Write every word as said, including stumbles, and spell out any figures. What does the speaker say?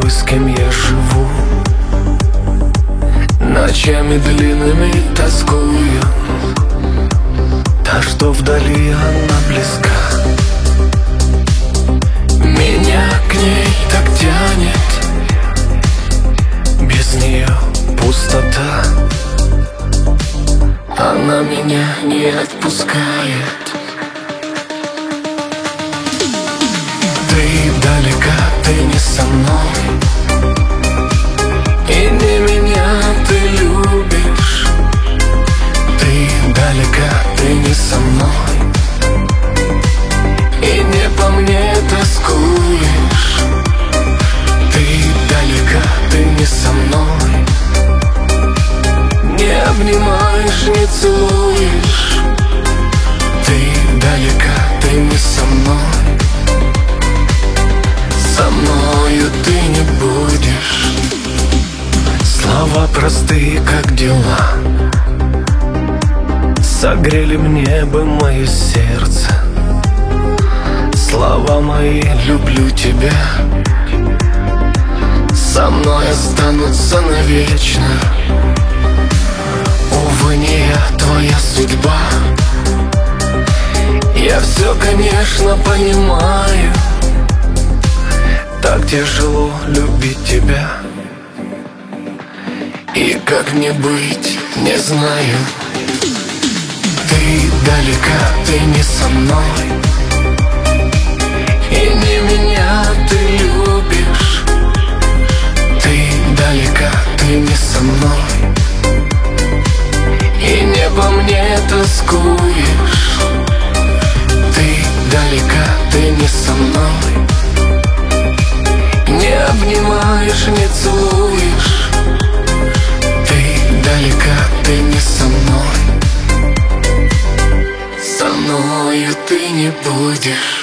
той, с кем я живу. Ночами длинными тоскую, та, что вдали, она близка. Меня к ней так тянет, без нее пустота. Она меня не отпускает. Ты далека, ты не со мной, и не меня ты любишь. Ты далека, ты не со мной, и не по мне тоскуешь. Ты далека, ты не со мной, не обнимаешь, не целуешь. Ты далека, ты не со мной, со мною ты не будешь. Слова простые, как дела, согрели мне бы мое сердце. Слова мои, люблю тебя, со мной останутся навечно. Увы, не я твоя судьба. Я все, конечно, понимаю, так тяжело любить тебя. И как мне быть, не знаю. Ты далека, ты не со мной, и не меня ты любишь. Ты далека, ты не со мной, и не по мне тоскуешь. Ты далека, ты не со мной, не обнимаешь, не целуешь. Ты далека, ты не со мной, со мною ты не будешь.